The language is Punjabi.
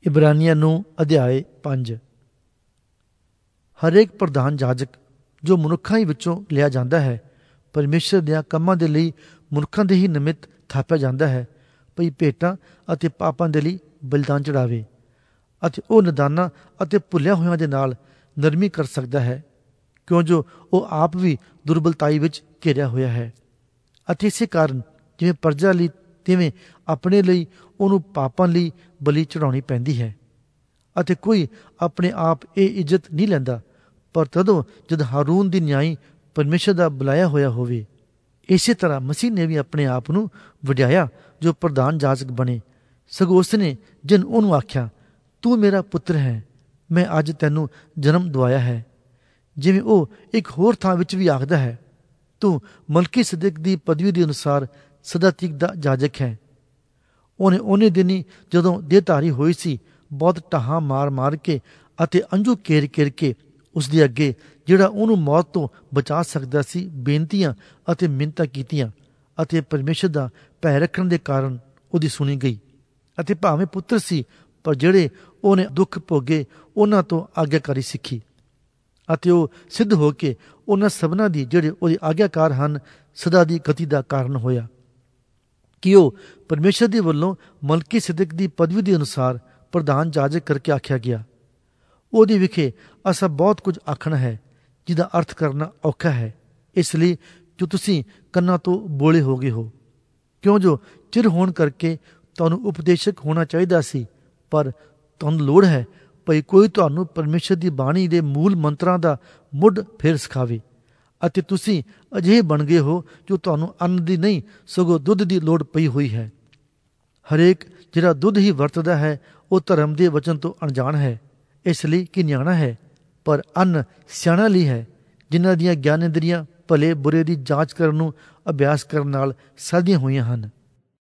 ਇਬਰਾਨੀਆਂ ਨੂੰ ਅਧਿਆਇ 5। ਹਰੇਕ ਪ੍ਰਧਾਨ ਜਾਜਕ ਜੋ ਮਨੁੱਖਾਂ ਹੀ ਵਿੱਚੋਂ ਲਿਆ ਜਾਂਦਾ ਹੈ, ਪਰਮੇਸ਼ਰ ਦਿਆਂ ਕੰਮਾਂ ਦੇ ਲਈ ਮਨੁੱਖਾਂ ਦੇ ਹੀ ਨਿਮਿਤ ਥਾਪਿਆ ਜਾਂਦਾ ਹੈ, ਭਈ ਭੇਟਾਂ ਅਤੇ ਪਾਪਾਂ ਦੇ ਲਈ ਬਲਿਦਾਨ ਚੜਾਵੇ, ਅਤੇ ਉਹ ਨਿਦਾਨਾਂ ਅਤੇ ਭੁੱਲਿਆ ਹੋਇਆਂ ਦੇ ਨਾਲ ਨਰਮੀ ਕਰ ਸਕਦਾ ਹੈ, ਕਿਉਂ ਜੋ ਉਹ ਆਪ ਵੀ ਦੁਰਬਲਤਾਈ ਵਿੱਚ ਘਿਰਿਆ ਹੋਇਆ ਹੈ। ਅਤੇ ਇਸੇ ਕਾਰਨ ਜਿਵੇਂ ਪਰਜਾ ਲਈ ਤਿਵੇਂ ਆਪਣੇ ਲਈ ਉਹਨੂੰ ਪਾਪਾਂ ਲਈ ਬਲੀ ਚੜਾਉਣੀ ਪੈਂਦੀ ਹੈ। ਅਤੇ ਕੋਈ ਆਪਣੇ ਆਪ ਇਹ ਇੱਜ਼ਤ ਨਹੀਂ ਲੈਂਦਾ, ਪਰ ਤਦੋਂ ਜਦ ਹਾਰੂਨ ਦੀ ਨਿਆਈ ਪਰਮੇਸ਼ਰ ਦਾ ਬੁਲਾਇਆ ਹੋਇਆ ਹੋਵੇ। ਇਸੇ ਤਰ੍ਹਾਂ ਮਸੀਹ ਨੇ ਵੀ ਆਪਣੇ ਆਪ ਨੂੰ ਵਡਿਆਇਆ ਜੋ ਪ੍ਰਧਾਨ ਜਾਜਕ ਬਣੇ, ਸਗੋਂ ਉਸਨੇ ਜਿਨ ਉਹਨੂੰ ਆਖਿਆ, ਤੂੰ ਮੇਰਾ ਪੁੱਤਰ ਹੈ, ਮੈਂ ਅੱਜ ਤੈਨੂੰ ਜਨਮ ਦਵਾਇਆ ਹੈ। ਜਿਵੇਂ ਉਹ ਇੱਕ ਹੋਰ ਥਾਂ ਵਿੱਚ ਵੀ ਆਖਦਾ ਹੈ, ਤੂੰ ਮਲਕੀਸਦਕ ਦੀ ਪਦਵੀ ਦੇ ਅਨੁਸਾਰ ਸਦਾ ਤੀਕ ਦਾ ਜਾਜਕ ਹੈ। ਉਹਨੇ ਦਿਨੀ ਜਦੋਂ ਦੇਹਧਾਰੀ ਹੋਈ ਸੀ, ਬਹੁਤ ਢਾਹਾਂ ਮਾਰ ਕੇ ਅਤੇ ਅੰਜੂ ਘੇਰ ਕੇ ਉਸ ਦੇ ਅੱਗੇ, ਜਿਹੜਾ ਉਹਨੂੰ ਮੌਤ ਤੋਂ ਬਚਾ ਸਕਦਾ ਸੀ, ਬੇਨਤੀਆਂ ਅਤੇ ਮਿੰਨਤਾਂ ਕੀਤੀਆਂ, ਅਤੇ ਪਰਮੇਸ਼ਰ ਦਾ ਭੈ ਰੱਖਣ ਦੇ ਕਾਰਨ ਉਹਦੀ ਸੁਣੀ ਗਈ। ਅਤੇ ਭਾਵੇਂ ਪੁੱਤਰ ਸੀ, ਪਰ ਜਿਹੜੇ ਉਹਨੇ ਦੁੱਖ ਭੋਗੇ ਉਹਨਾਂ ਤੋਂ ਆਗਿਆਕਾਰੀ ਸਿੱਖੀ, ਅਤੇ ਉਹ ਸਿੱਧ ਹੋ ਕੇ ਉਹਨਾਂ ਸਭਨਾਂ ਦੀ ਜਿਹੜੇ ਉਹਦੇ ਆਗਿਆਕਾਰ ਹਨ ਸਦਾ ਦੀ ਗਤੀ ਦਾ ਕਾਰਨ ਹੋਇਆ, ਕਿ ਉਹ ਪਰਮੇਸ਼ਰ ਦੇ ਵੱਲੋਂ ਮਲਕੀਸਦਕ ਦੀ ਪਦਵੀ ਦੇ ਅਨੁਸਾਰ ਪ੍ਰਧਾਨ ਜਾਜਕ ਕਰਕੇ ਆਖਿਆ ਗਿਆ। ਉਹਦੇ ਵਿਖੇ ਅਸਾਂ ਬਹੁਤ ਕੁਝ ਆਖਣਾ ਹੈ, ਜਿਹਦਾ ਅਰਥ ਕਰਨਾ ਔਖਾ ਹੈ, ਇਸ ਲਈ ਜੋ ਤੁਸੀਂ ਕੰਨਾਂ ਤੋਂ ਬੋਲੇ ਹੋ ਗਏ ਹੋ, ਕਿਉਂ ਜੋ ਚਿਰ ਹੋਣ ਕਰਕੇ ਤੁਹਾਨੂੰ ਉਪਦੇਸ਼ਕ ਹੋਣਾ ਚਾਹੀਦਾ ਸੀ, ਪਰ ਤੁਹਾਨੂੰ ਲੋੜ ਹੈ ਭਈ ਕੋਈ ਤੁਹਾਨੂੰ ਪਰਮੇਸ਼ਰ ਦੀ ਬਾਣੀ ਦੇ ਮੂਲ ਮੰਤਰਾਂ ਦਾ ਮੁੱਢ ਫੇਰ ਸਿਖਾਵੇ। ਅਤੇ ਤੁਸੀਂ ਅਜਿਹੇ ਬਣ ਗਏ ਹੋ ਜੋ ਤੁਹਾਨੂੰ ਅੰਨ ਦੀ ਨਹੀਂ ਸਗੋਂ ਦੁੱਧ ਦੀ ਲੋੜ ਪਈ ਹੋਈ ਹੈ। ਹਰੇਕ ਜਿਹੜਾ ਦੁੱਧ ਹੀ ਵਰਤਦਾ ਹੈ ਉਹ ਧਰਮ ਦੇ ਵਚਨ ਤੋਂ ਅਣਜਾਣ ਹੈ, ਇਸ ਲਈ ਕਿ ਨਿਆਣਾ ਹੈ, ਪਰ ਅੰਨ ਸਿਆਣਾ ਲਈ ਹੈ, ਜਿਨ੍ਹਾਂ ਦੀਆਂ ਗਿਆਨ ਇੰਦਰੀਆਂ ਭਲੇ ਬੁਰੇ ਦੀ ਜਾਂਚ ਕਰਨ ਨੂੰ ਅਭਿਆਸ ਕਰਨ ਨਾਲ ਸਲਦੀਆਂ ਹੋਈਆਂ ਹਨ।